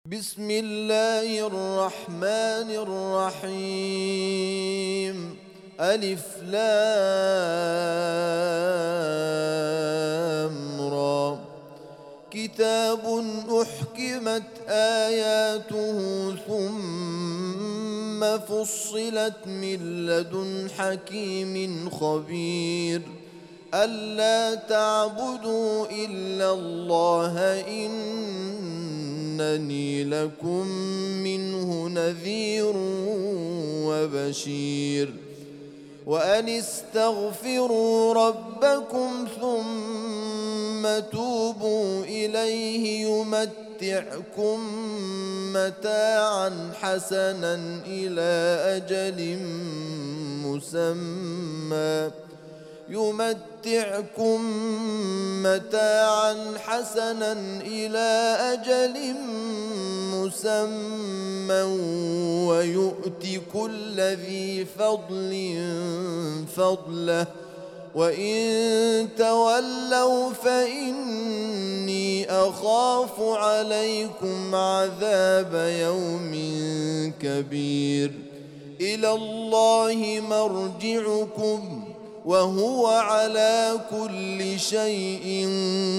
بسم الله الرحمن الرحيم. ألف لام را. كتاب أحكمت آياته ثم فصلت من لدن حكيم خبير. ألا تعبدوا إلا الله إنني لكم منه نذير وبشير. وأن استغفروا ربكم ثم توبوا إليه يمتعكم متاعا حسنا إلى أجل مسمى ويؤت كل ذي فضل فضله. وإن تولوا فإني أخاف عليكم عذاب يوم كبير. إلى الله مرجعكم وهو على كل شيء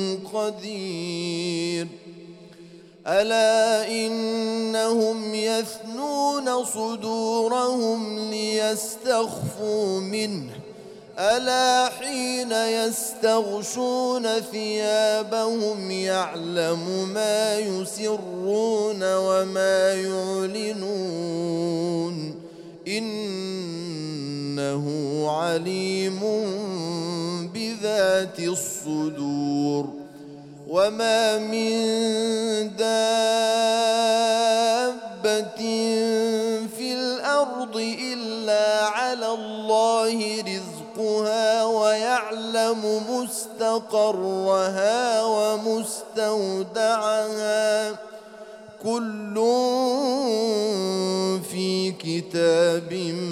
قدير. ألا إنهم يثنون صدورهم ليستخفوا منه. ألا حين يستغشون ثيابهم يعلم ما يسرون وما يعلنون إنه عليم بذات الصدور. وما من دابة في الأرض إلا على الله رزقها ويعلم مستقرها ومستودعها كل في كتاب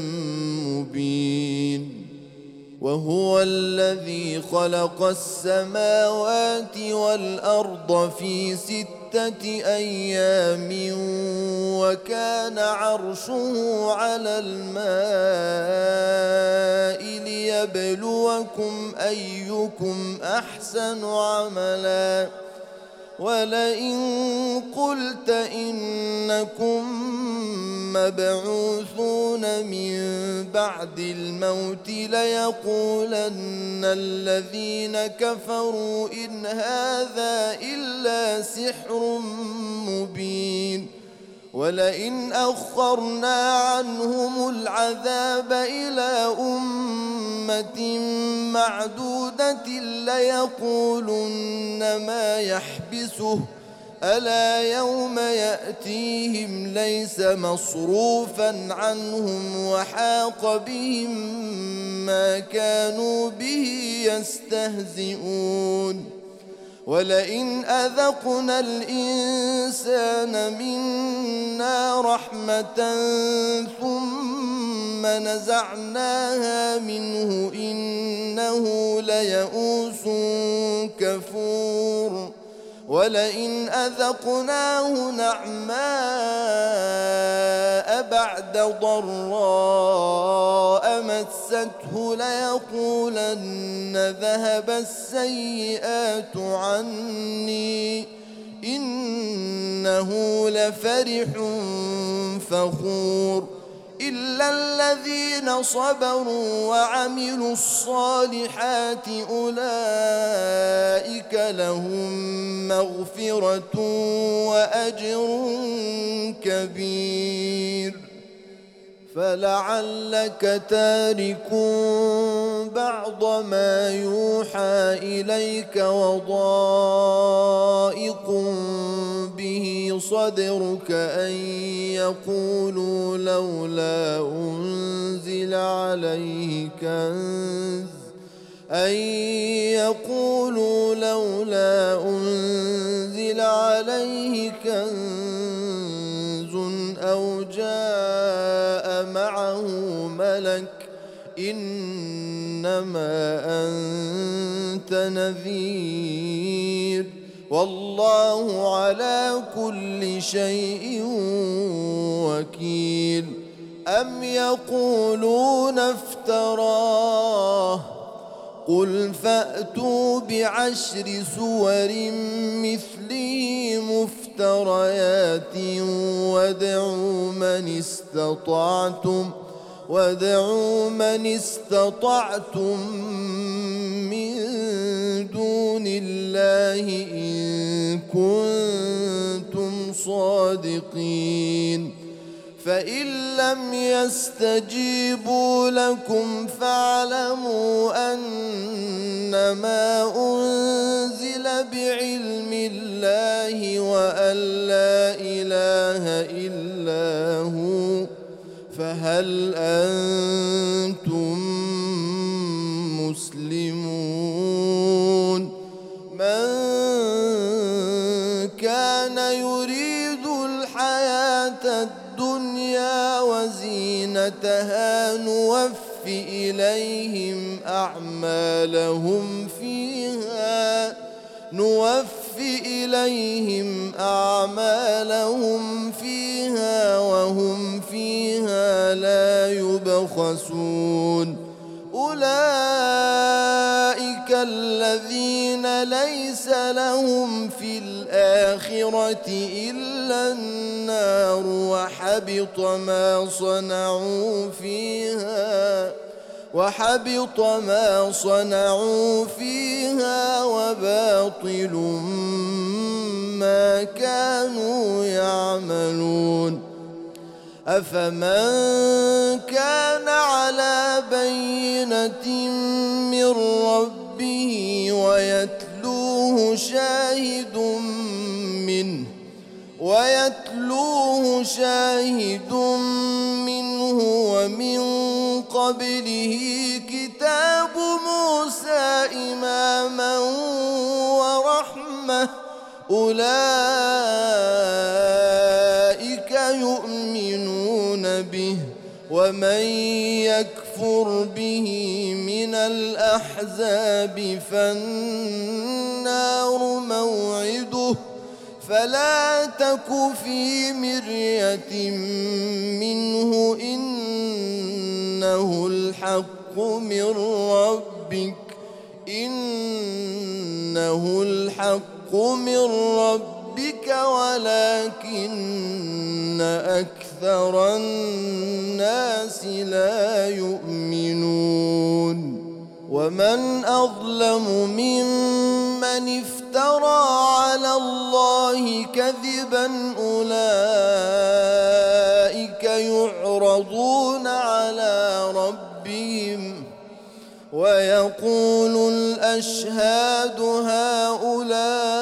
مبين. وهو الذي خلق السماوات والأرض في 6 أيام وكان عرشه على الماء ليبلوكم أيكم أحسن عملا. ولئن قلت إنكم مبعوثون من بعد الموت ليقولن الذين كفروا إن هذا إلا سحر مبين. ولئن أخرنا عنهم العذاب إلى أمة معدودة ليقولن ما يحبسه. ألا يوم يأتيهم ليس مصروفا عنهم وحاق بهم ما كانوا به يستهزئون. ولئن أذقنا الإنسان منا رحمة ثم نزعناها منه إنه ليئوس كفور. ولئن أذقناه نعماء بعد ضراء مسته ليقولن ذهب السيئات عني إنه لفرح فخور. إلا الذين صبروا وعملوا الصالحات أولئك لهم مغفرة وأجر كبير. فلعلك تارك بعض ما يوحى إليك وضائق به صدرك أن يقولوا لولا أنزل عليه كنز أو جاء معه ملك إنما أنت نذير والله على كل شيء وكيل. أم يقولون افتراه قل فأتوا بعشر سور مثله مفتريات وادعوا من استطعتم من دون الله إن كنتم صادقين. فإن لم يستجيبوا لكم فاعلموا أنما أنزل بعلم الله وأن لا إله إلا هو فهل أنتم مسلمون. من كان يريد الحياة الدنيا وزينتها نوفي إليهم أعمالهم فيها وهم فيها لا يبخسون. أولئك الذين ليس لهم في الآخرة إلا النار وحبط ما صنعوا فيها وباطل ما كانوا يعملون. أفمن كان على بينة من ربه ويتلوه شاهد منه ومن قبله كتاب موسى إماما ورحمة أولئك يؤمنون به. ومن يكفر به من الأحزاب فالنار موعده فلا تك في مرية منه إنه الحق من ربك ولكن أكثر الناس لا يؤمنون. ومن أظلم ممن افترى على الله كذبا أولئك يعرضون على ربهم ويقول الأشهاد هؤلاء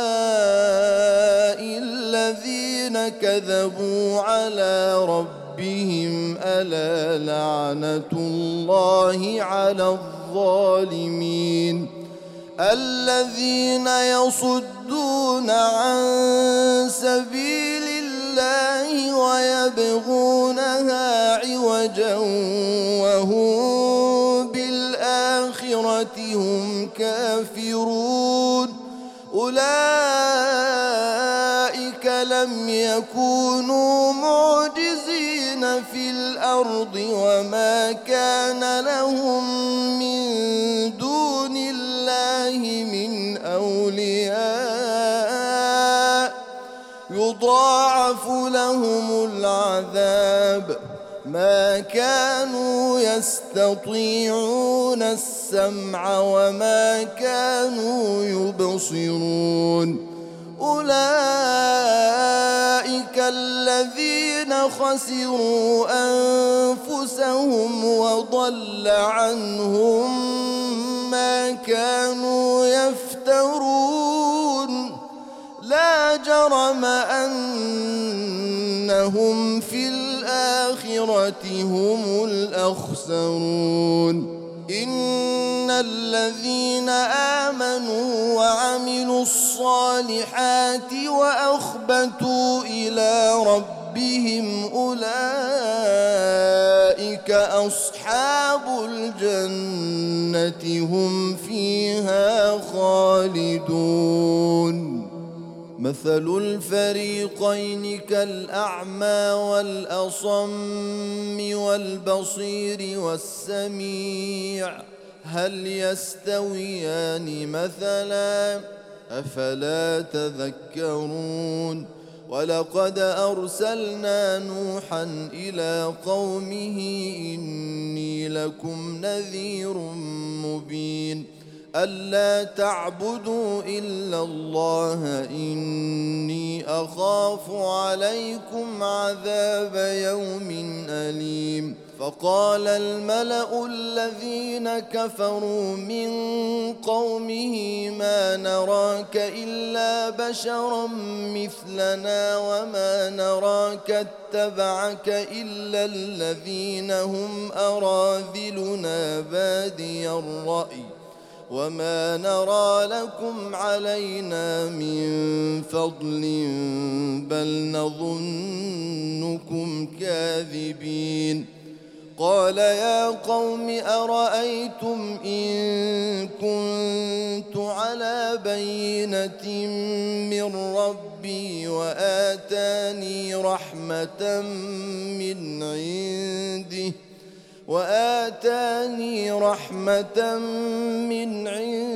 الذين كذبوا على ربهم ألا لعنة الله على الظالمين. الذين يصدون عن سبيل الله ويبغونها عوجا وهم بالآخرة هم كافرون. أولئك لم يكونوا معجزين في الأرض وما كان لهم من دون الله من أولياء يضاعف لهم العذاب ما كانوا يستطيعون السمع وما كانوا يبصرون. أولئك الذين خسروا أنفسهم وضل عنهم ما كانوا يفترون. لا جرم أنهم في الآخرة هم الأخسرون. إن الذين آمنوا وعملوا الصالحات وأخبتوا إلى ربهم أولئك أصحاب الجنة هم فيها خالدون. مثل الفريقين كالأعمى والأصم والبصير والسميع هل يستويان مثلا أفلا تذكرون ولقد أرسلنا نوحا إلى قومه إني لكم نذير مبين ألا تعبدوا إلا الله إني أخاف عليكم عذاب يوم أليم فقال الملأ الذين كفروا من قومه ما نراك إلا بشرا مثلنا وما نراك اتبعك إلا الذين هم أراذلنا بادي الرأي وما نرى لكم علينا من فضل بل نظنكم كاذبين قال يا قوم أرأيتم إن كنت على بينة من ربي وآتاني رحمة من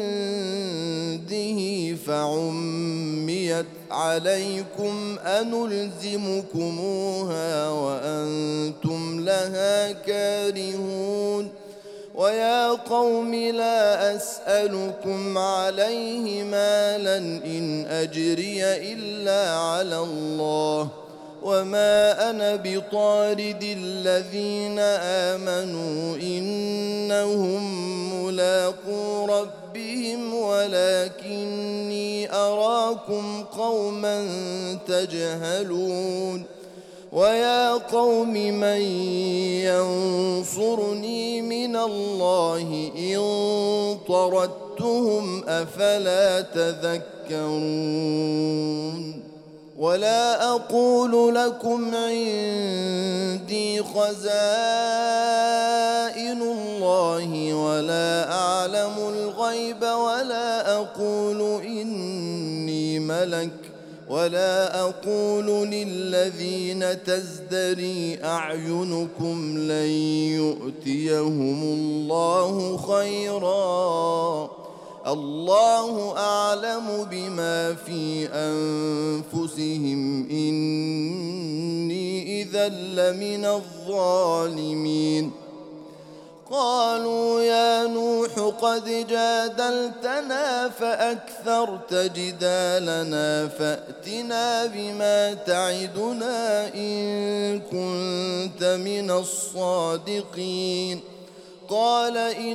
عنده فعميت عليكم أنلزمكموها وأنتم لها كارهون ويا قوم لا أسألكم عليه مالا إن أجري إلا على الله وما أنا بطارد الذين آمنوا إنهم ملاقو ربهم ولكني أراكم قوما تجهلون ويا قوم من ينصرني من الله إن طردتهم أفلا تذكرون ولا أقول لكم عندي خزائن الله ولا أعلم الغيب ولا أقول إني ملك ولا أقول للذين تزدري أعينكم لن يؤتيهم الله خيرا الله أعلم بما في أنفسهم إني إذا لمن الظالمين قالوا يا نوح قد جادلتنا فأكثرت جدالنا فأتنا بما تعدنا إن كنت من الصادقين قال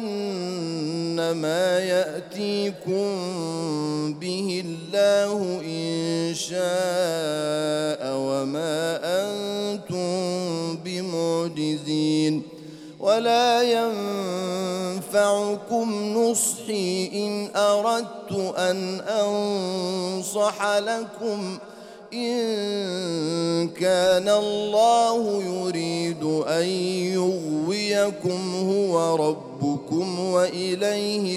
إنما يأتيكم به الله إن شاء وما أنتم بمعجزين ولا ينفعكم نصحي إن أردت أن أنصح لكم إن كان الله يريد أن يغويكم هو ربكم وإليه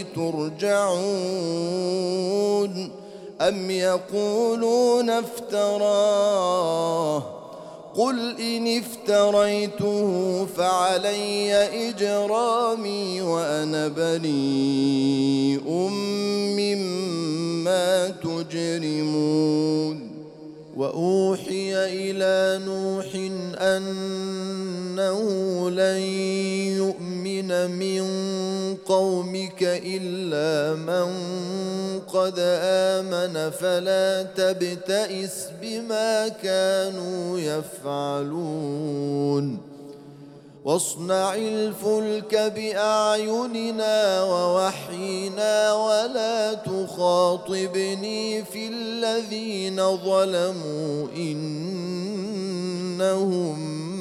ترجعون أم يقولون افتراه قل إن افتريته فعلي إجرامي وأنا بريء مما تجرمون وأوحي إلى نوح أنه لن يؤمن من قومك إلا من قد آمن فلا تبتئس بما كانوا يفعلون واصنع الفلك بأعيننا ووحينا ولا تخاطبني في الذين ظلموا إنهم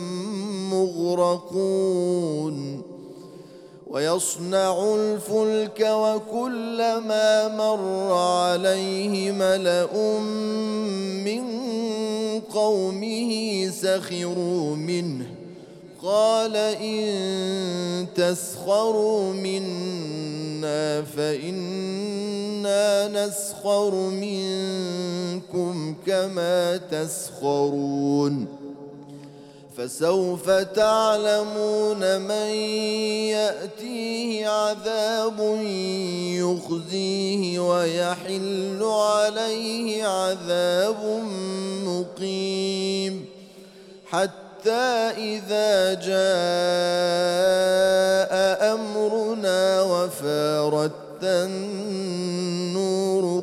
مغرقون ويصنع الفلك وكلما مر عليه ملأ من قومه سخروا منه قال إن تسخروا منا فإنا نسخر منكم كما تسخرون فسوف تعلمون من يأتيه عذاب يخزيه ويحل عليه عذاب مقيم حتى إذا جاء أمرنا وفارت النور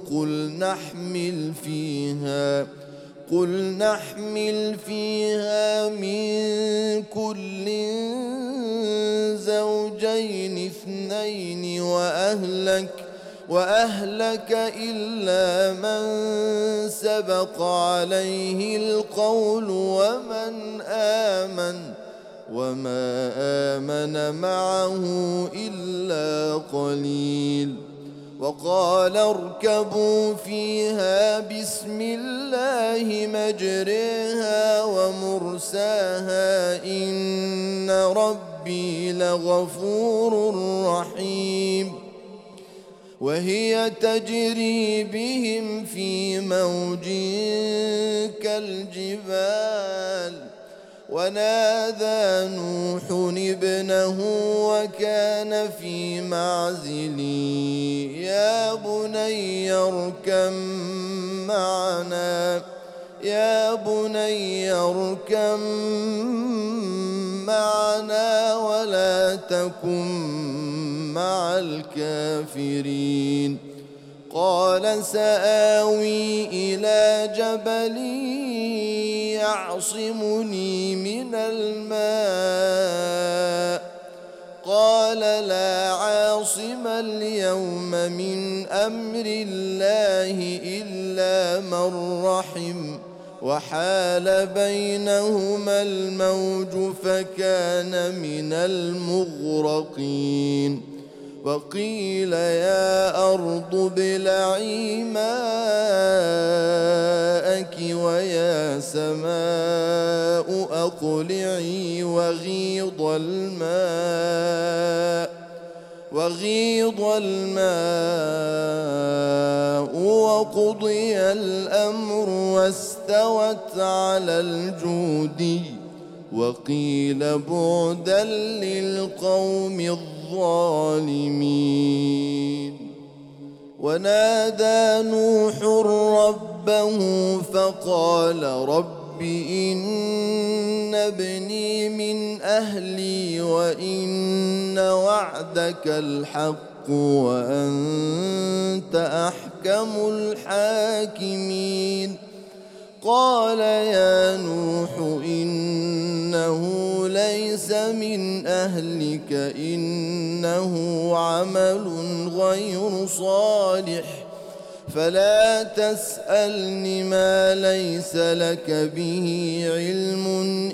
قل نحمل فيها من كل زوجين اثنين وأهلك إلا من سبق عليه القول وما آمن معه إلا قليل وقال اركبوا فيها بسم الله مجريها ومرساها إن ربي لغفور رحيم وهي تجري بهم في موج كالجبال ونادى نوح ابنه وكان في معزل يا بني اركم معنا ولا تكن مع الكافرين قال سآوي إلى جبل يعصمني من الماء قال لا عاصم اليوم من أمر الله إلا من رحم وحال بينهما الموج فكان من المغرقين وقيل يا أرض ابلعي ماءك ويا سماء أقلعي وغيض الماء وقضي الأمر واستوت على الجودي وقيل بعدا للقوم الظالمين ونادى نوح ربه فقال رب إن ابني من أهلي وإن وعدك الحق وأنت أحكم الحاكمين قال يا نوح إنه ليس من أهلك إنه عمل غير صالح فلا تسألني ما ليس لك به علم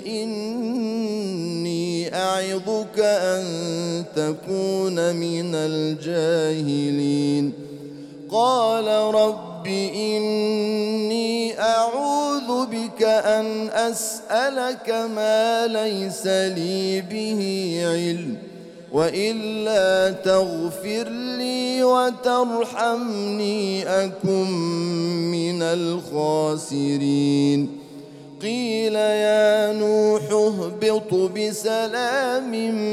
إني أعظك أن تكون من الجاهلين قال رب إني أعوذ بك أن أسألك ما ليس لي به علم وإلا تغفر لي وترحمني أكن من الخاسرين قيل يا نوح اهبط بسلام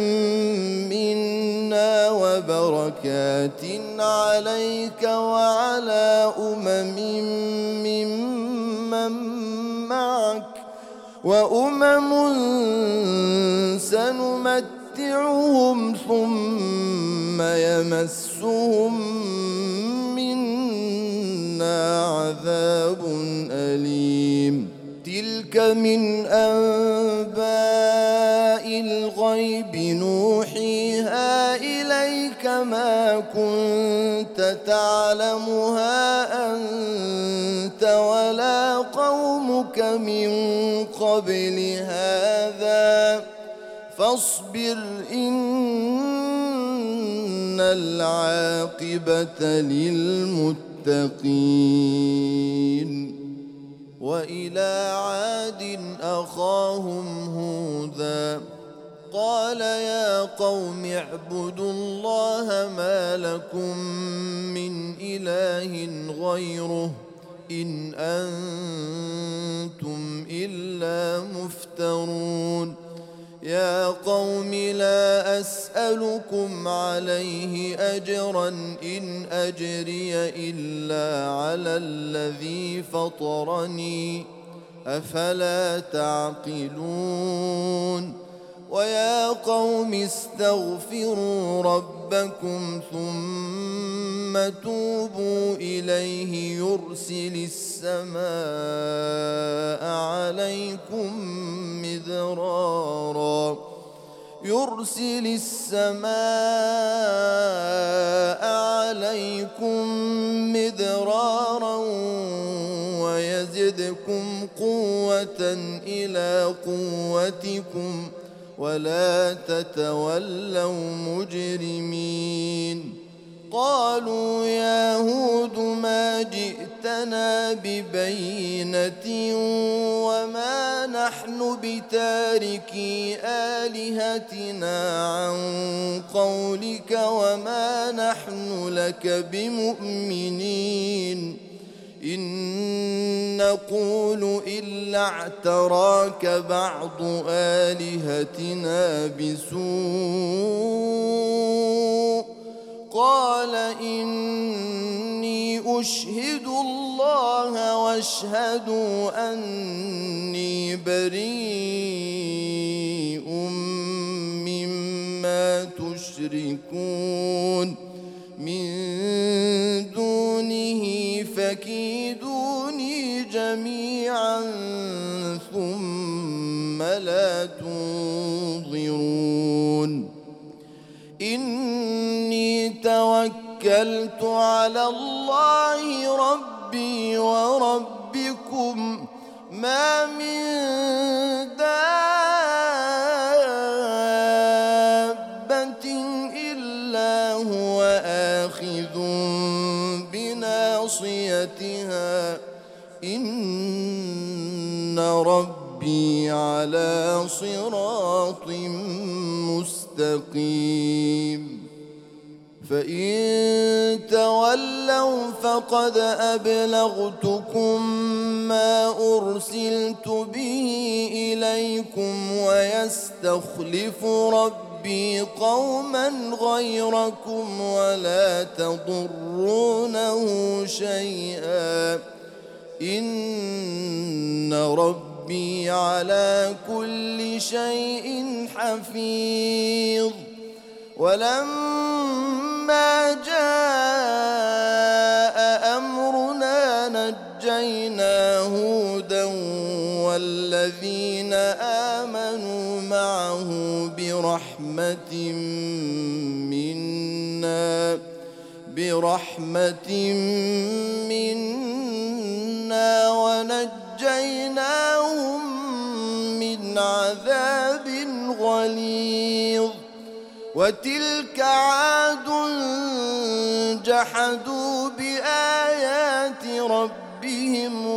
منا وبركات عليك وعلى ممن معك وأمم سنمتعهم ثم يمسهم منا عذاب أليم تلك من أنباء الغيب نوحيها إليك ما كنت تعلمها أنت ولا قومك من قبل هذا فاصبر إن العاقبة للمتقين وإلى عاد أخاهم هودا قال يا قوم اعبدوا الله ما لكم من إله غيره إن أنتم إلا مفترون يا قوم لا أسألكم عليه أجرا إن أجري إلا على الذي فطرني أفلا تعقلون ويا قوم استغفروا ربكم ثم توبوا إليه يرسل السماء عليكم مدرارا ويزدكم قوة إلى قوتكم ولا تتولوا مجرمين قالوا يا هود ما جئتنا ببينة وما نحن بتاركي آلهتنا عن قولك وما نحن لك بمؤمنين إن نقول إلا اعتراك بعض آلهتنا بسوء قال إني أشهد الله واشهدوا أني بريء مما تشركون من دونه فكيدوني جميعا ثم لا تنظرون إني توكلت على الله ربي وربكم ما من دابة إلا هو آخذ بناصيتها إن ربي على صراط مستقيم فإن تولوا فقد أبلغتكم ما أرسلت به إليكم ويستخلف ربي قوما غيركم ولا تضرونه شيئا إن ربي على كل شيء حفيظ ولما جاء أمرنا نجينا هودا والذين آمنوا معه برحمة منا ونجيناهم من عذاب غليظ وتلك عاد جحدوا بآيات ربهم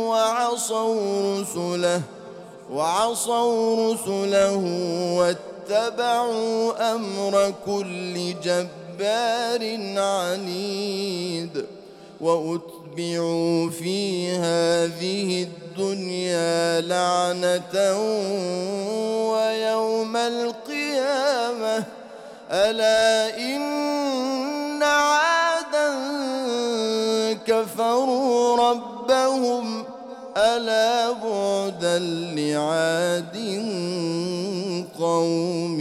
وعصوا رسله واتبعوا أمر كل جبار عنيد وأتبعوا في هذه الدنيا لعنة ويوم القيامة ألا إن عادا كفروا ربهم ألا بعدا لعاد قوم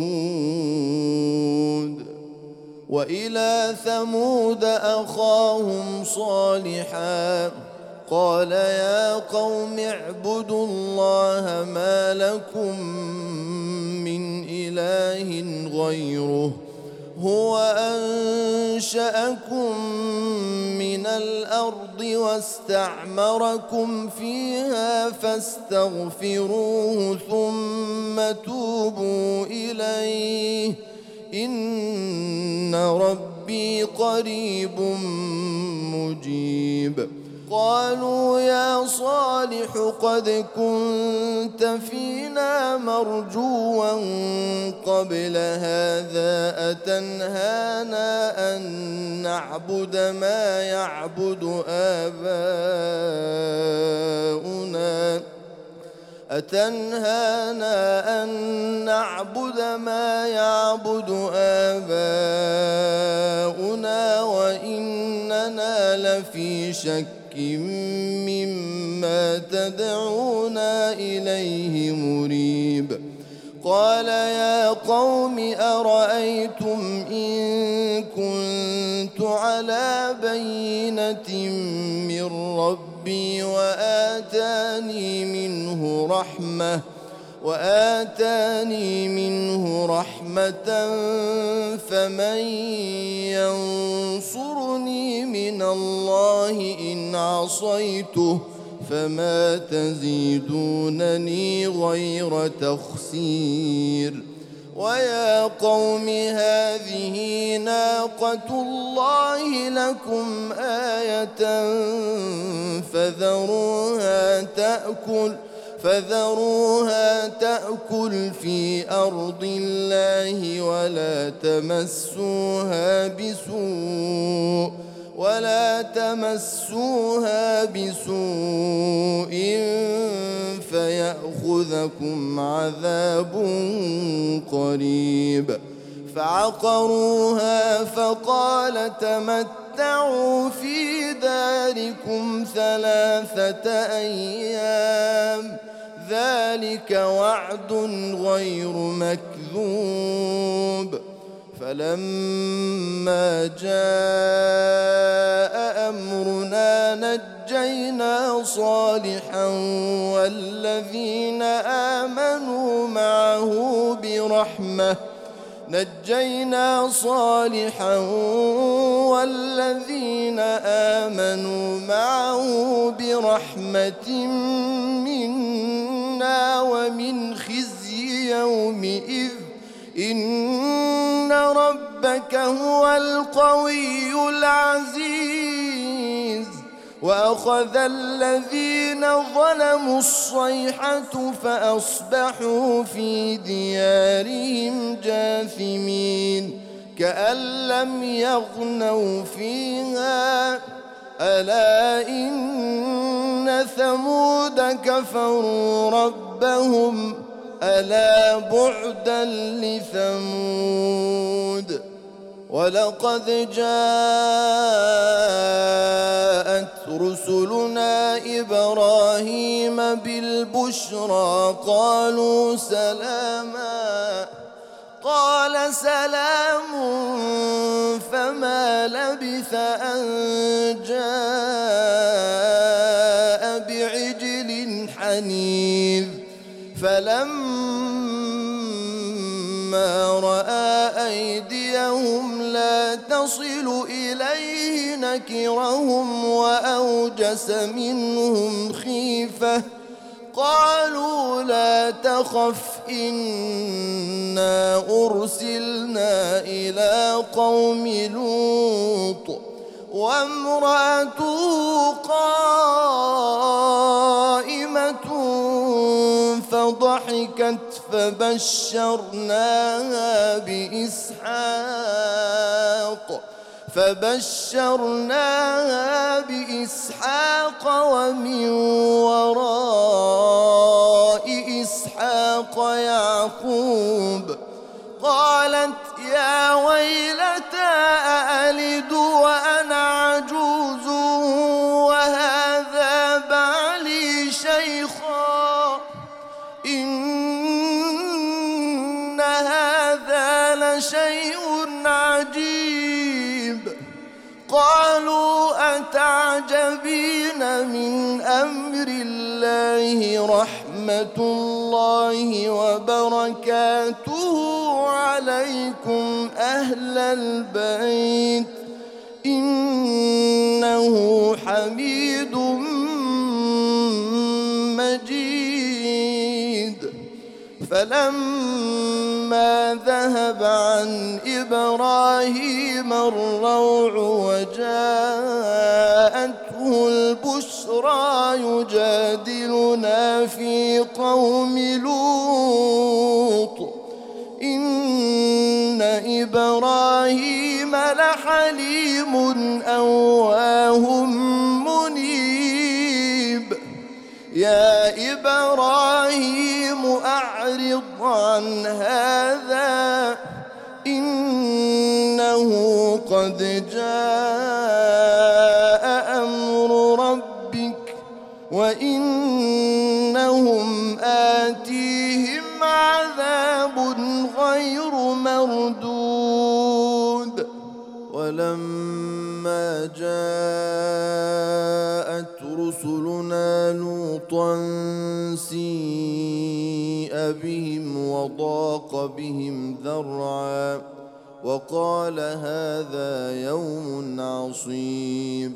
هود وإلى ثمود أخاهم صالحا قال يا قوم اعبدوا الله ما لكم من إله غيره هو أنشأكم من الأرض واستعمركم فيها فاستغفروه ثم توبوا إليه إن ربي قريب مجيب قالوا يا صالح قد كنت فينا مرجوا قبل هذا أتنهانا أن نعبد ما يعبد آباؤنا وإننا لفي شك مما تدعونا إليه مريب. قال يا قوم أرأيتم إن كنت على بينة من ربي وآتاني منه رحمة فمن ينصرني من الله إن عصيته فما تزيدونني غير تخسير. ويا قوم هذه ناقة الله لكم آية فذروها تأكل في أرض الله ولا تمسوها بسوء فيأخذكم عذاب قريب. فعقروها فقال تمتعوا في داركم 3 أيام ذلك وعد غير مكذوب. فلما جاء أمرنا نجينا صالحا والذين آمنوا معه برحمة منا ومن خزي يومئذ إن ربك هو القوي العزيز. وأخذ الذين ظلموا الصيحة فأصبحوا في ديارهم جاثمين كأن لم يغنوا فيها ألا إن ثمود كفروا ربهم ألا بعدا لثمود. ولقد جاءت رسلنا إبراهيم بالبشرى قالوا سلاما قال سلام فما لبث أن جاء بعجل حنيذ. فلما رأى أيديهم لا تصل إليه نكرهم وأوجس منهم خيفة قالوا لا تخف إنا أرسلنا إلى قوم لوط وامرأته قائمة فضحكت فبشرناها بإسحاق ومن وراء إسحاق يعقوب. قالت يا ويلتى أألد وأنا عجوز وهذا بعلي شيخا إن هذا لشيء عجيب. قالوا أتعجبين من أمر الله رحمة الله وبركاته عليكم أهل البيت إنه حميد مجيد. فلما ذهب عن إبراهيم الروع وجاءته له البشرى يجادلنا في قوم لوط إن إبراهيم لحليم أواه منيب يا إبراهيم أعرض عن هذا إنه قد جاء أمر ربك وإنهم آتيهم عذاب غير مردود ولما جاءت رسلنا لوطا سيء بهم وضاق بهم ذرعا وقال هذا يوم عصيب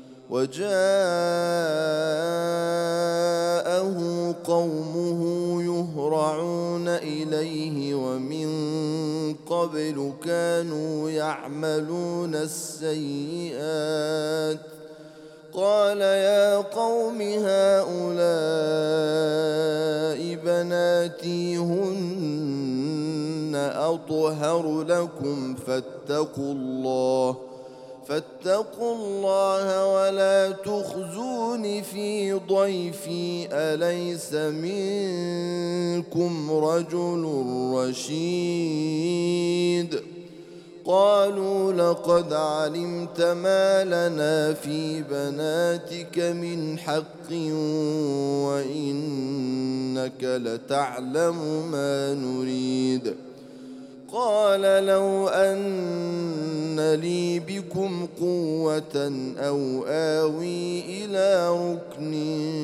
وجاءه قومه يهرعون إليه ومن قبل كانوا يعملون السيئات قال يا قوم هؤلاء بناتي هن أطهر لكم فاتقوا الله ولا تخزون في ضيفي أليس منكم رجل رشيد قالوا لقد علمت ما لنا في بناتك من حق وإنك لتعلم ما نريد قال لو أن لي بكم قوة أو آوي إلى ركن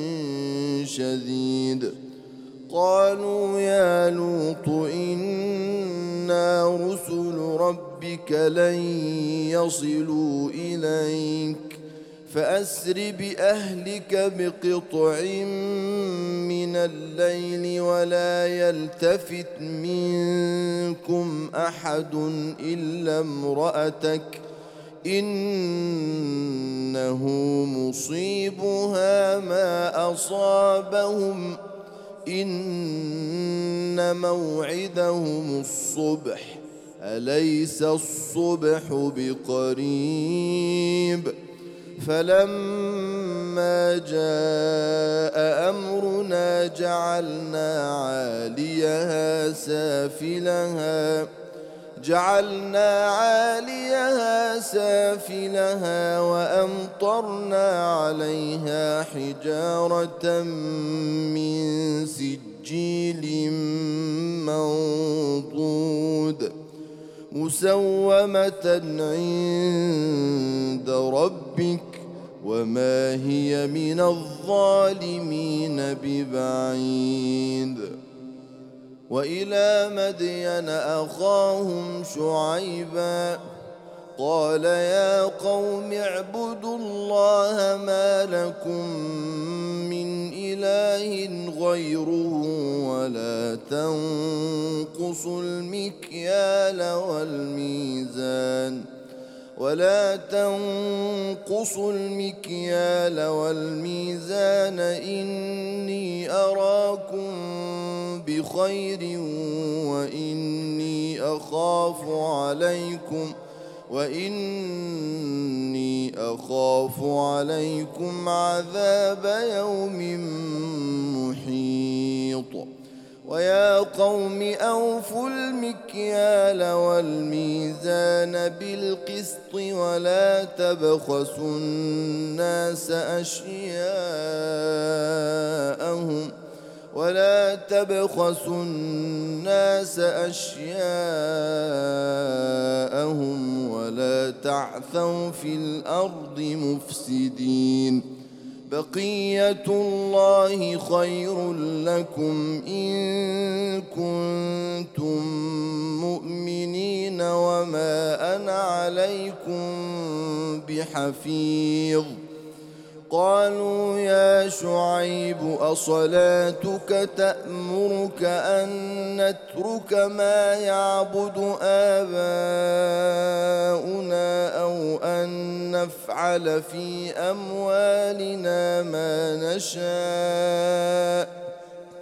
شديد قالوا يا لوط إنا رسل ربك لن يصلوا إليك فأسر بأهلك بقطع من الليل ولا يلتفت منكم أحد إلا امرأتك إنه مصيبها ما أصابهم إن موعدهم الصبح أليس الصبح بقريب فلما جاء أمرنا جعلنا عاليها سافلها وأمطرنا عليها حجارة من سجيل منضود مسومة عند ربك وما هي من الظالمين ببعيد وإلى مدين أخاهم شعيبا قال يا قوم اعبدوا الله ما لكم من إله غيره ولا تنقصوا المكيال والميزان إني أراكم بخير وإني أخاف عليكم عذاب يوم محيط ويا قوم أوفوا المكيال والميزان بالقسط ولا تبخسوا الناس أشياءهم ولا تعثوا في الأرض مفسدين بقية الله خير لكم إن كنتم مؤمنين وما أنا عليكم بحفيظ قالوا يا شعيب أصلاتك تأمرك أن نترك ما يعبد آباؤنا أو أن نفعل في أموالنا ما نشاء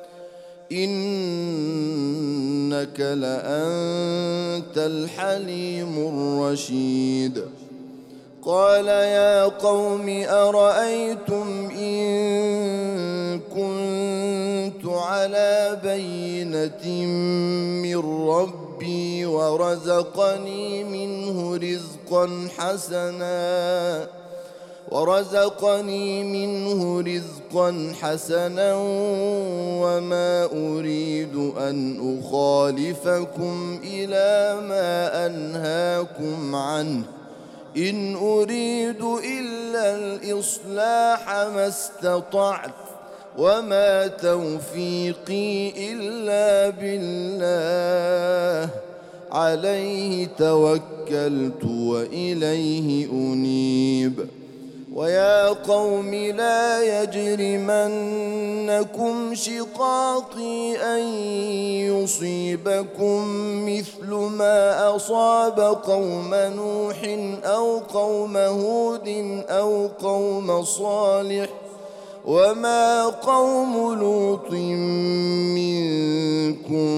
إنك لأنت الحليم الرشيد. قال يا قوم أرأيتم إن كنت على بينة من ربي ورزقني منه رزقا حسنا وما أريد أن أخالفكم إلى ما أنهاكم عنه إن أريد إلا الإصلاح ما استطعت وما توفيقي إلا بالله عليه توكلت وإليه أنيب. ويا قوم لا يجرمنكم شقاقي أن يصيبكم مثل ما أصاب قوم نوح أو قوم هود أو قوم صالح وما قوم لوط منكم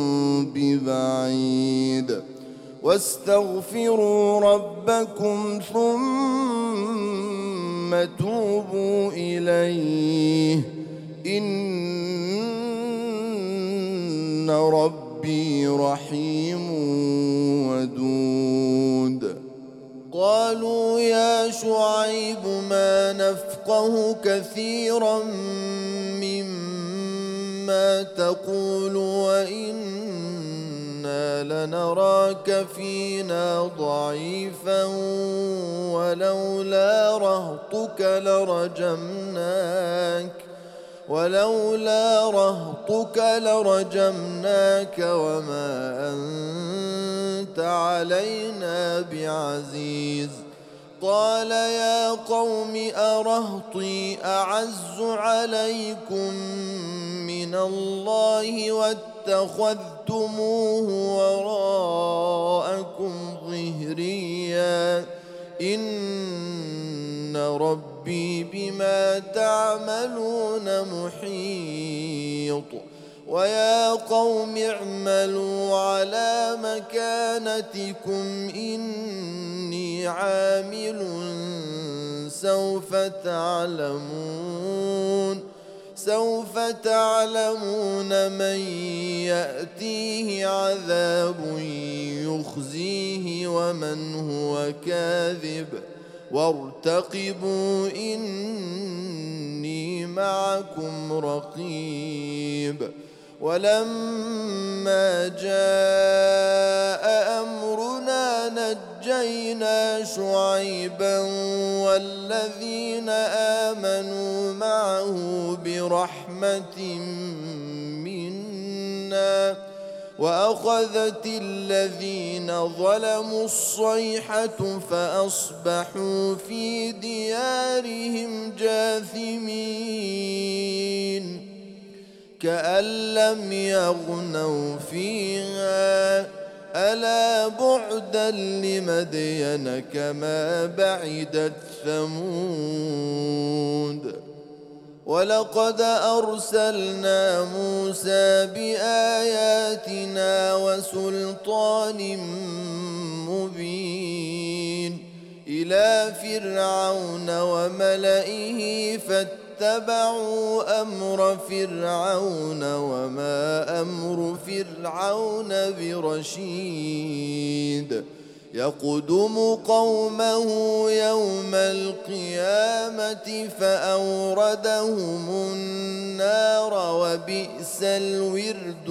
ببعيد. واستغفروا ربكم ثم توبوا إليه إن ربي رحيم ودود. قالوا يا شعيب ما نفقه كثيرا مما تقول وإنا لنراك فينا ضعيفا ولولا رهطك لرجمناك وما أنت علينا بعزيز. قال يا قوم أرهطي أعز عليكم من الله واتخذتموه وراءكم ظهريا إن ربي بما تعملون محيط. ويا قوم اعملوا على مكانتكم إني عامل سوف تعلمون من يأتيه عذاب يخزيه ومن هو كاذب وارتقبوا إني معكم رقيب. ولما جاء أمرنا نجينا شعيبا والذين آمنوا معه برحمة منا وأخذت الذين ظلموا الصيحة فأصبحوا في ديارهم جاثمين كأن لم يغنوا فيها ألا بعدا لمدين كما بعدت ثمود. ولقد أرسلنا موسى بآياتنا وسلطان مبين إلى فرعون وملئه فاتبعوا أمر فرعون وما أمر فرعون برشيد. يقدم قومه يوم القيامة فأوردهم النار وبئس الورد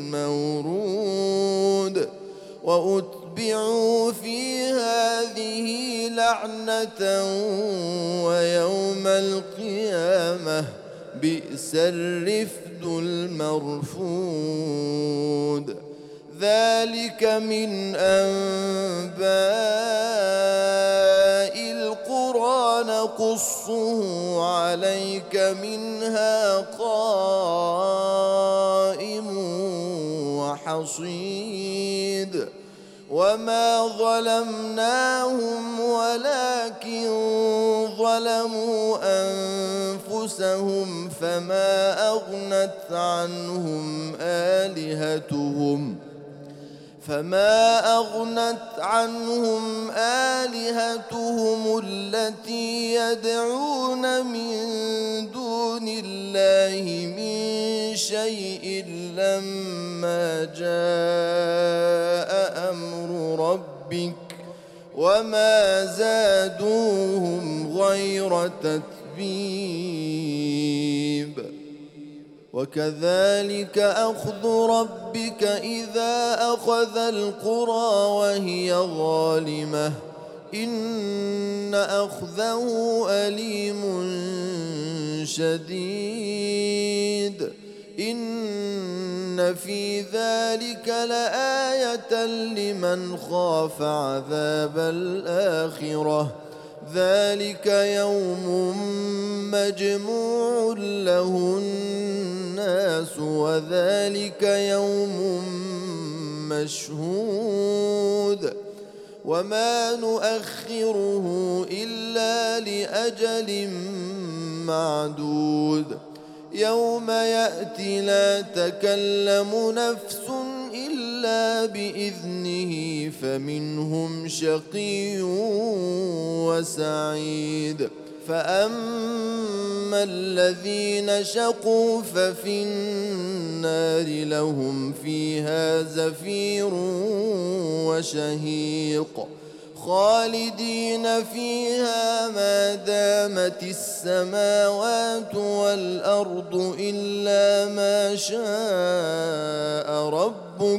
المورود. وأتبعوا في هذه لعنة ويوم القيامة بئس الرفد المرفود. ذلك من أنباء القرى نقصه عليك منها قائم وحصيد. وما ظلمناهم ولكن ظلموا أنفسهم فما أغنت عنهم آلهتهم التي يدعون من دون الله من شيء لما جاء أمر ربك وما زادوهم غير تتبيب. وكذلك أخذ ربك إذا أخذ القرى وهي ظالمة إن أخذه أليم شديد. إن في ذلك لآية لمن خاف عذاب الآخرة ذلك يوم مجموع له الناس وذلك يوم مشهود وما نؤخره إلا لأجل معدود يوم يأتي لا تكلم نفس إلا بإذنه فمنهم شقي وسعيد. فأما الذين شقوا ففي النار لهم فيها زفير وشهيق خالدين فيها ما دامت السماوات والأرض إلا ما شاء ربك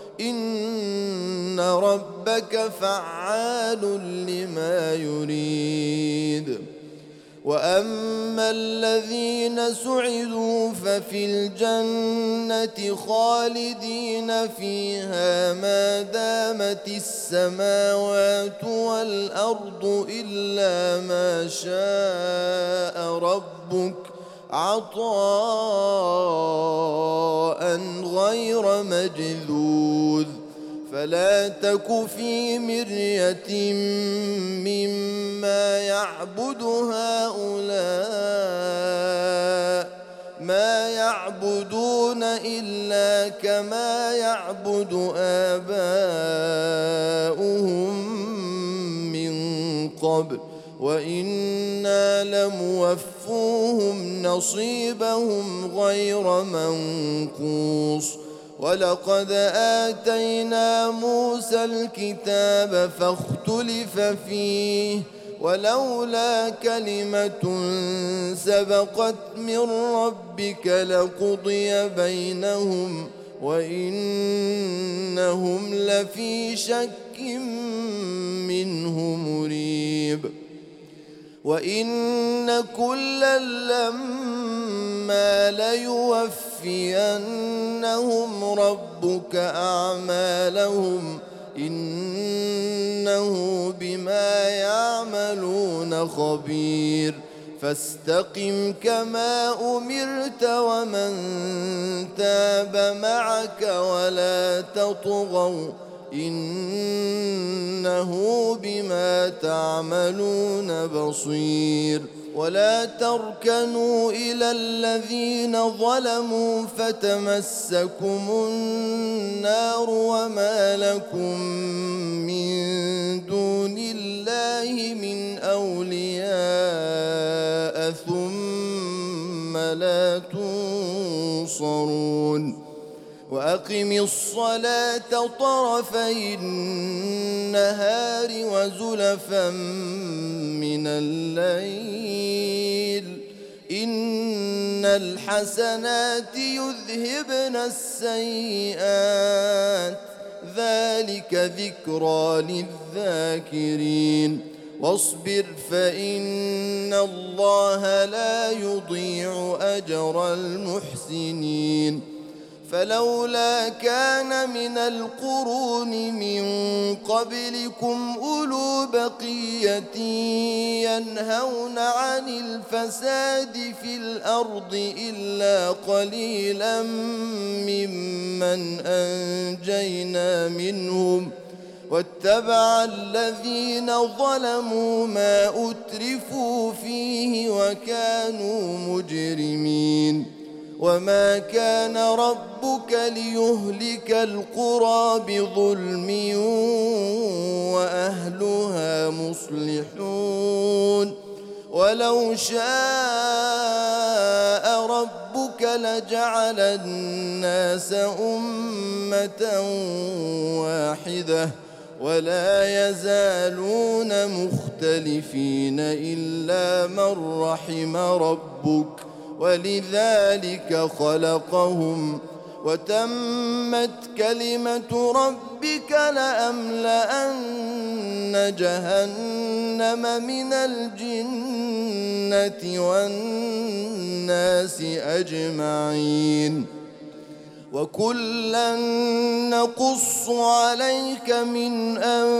إن ربك فعال لما يريد. وأما الذين سعدوا ففي الجنة خالدين فيها ما دامت السماوات والأرض إلا ما شاء ربك عطاء غير مجذوذ. فلا تك في مرية مما يعبد هؤلاء ما يعبدون إلا كما يعبد آباؤهم من قبل وإنا لموفوهم نصيبهم غير منقوص. ولقد آتينا موسى الكتاب فاختلف فيه ولولا كلمة سبقت من ربك لقضي بينهم وإنهم لفي شك منه مريب. وإن كلا لما ليوفينهم ربك أعمالهم إنه بما يعملون خبير. فاستقم كما أمرت ومن تاب معك ولا تطغوا إنه بما تعملون بصير. ولا تركنوا إلى الذين ظلموا فتمسكم النار وما لكم من دون الله من أولياء ثم لا تنصرون. وأقم الصلاة طرفي النهار وزلفا من الليل إن الحسنات يذهبن السيئات ذلك ذكرى للذاكرين. واصبر فإن الله لا يضيع أجر المحسنين. فلولا كان من القرون من قبلكم أولو بقية ينهون عن الفساد في الأرض إلا قليلا ممن أنجينا منهم واتبع الذين ظلموا ما أترفوا فيه وكانوا مجرمين وما كان ربك ليهلك القرى بظلم وأهلها مصلحون ولو شاء ربك لجعل الناس أمة واحدة ولا يزالون مختلفين إلا من رحم ربك ولذلك خلقهم وتمت كلمة ربك لأملأن جهنم من الجنة والناس أجمعين وكلا نقص عليك من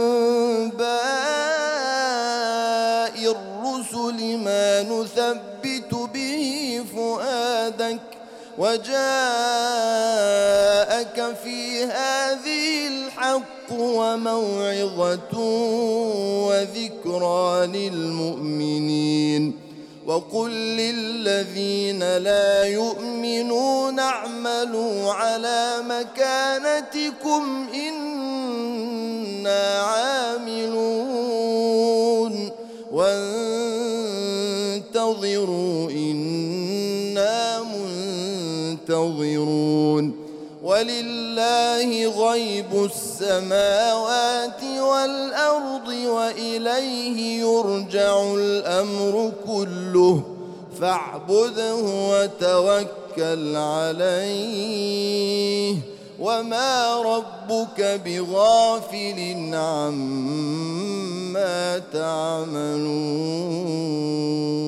أنباء الرسل ما نثبت به فؤادك وجاءك في هذه الحق وموعظة وذكرى للمؤمنين وقل للذين لا يؤمنون اعملوا على مكانتكم إنا عاملون وانتظروا إنا منتظرون ولله غيب السماوات والأرض وإليه يرجع الأمر كله فاعبده وتوكل عليه وما ربك بغافل عما تعملون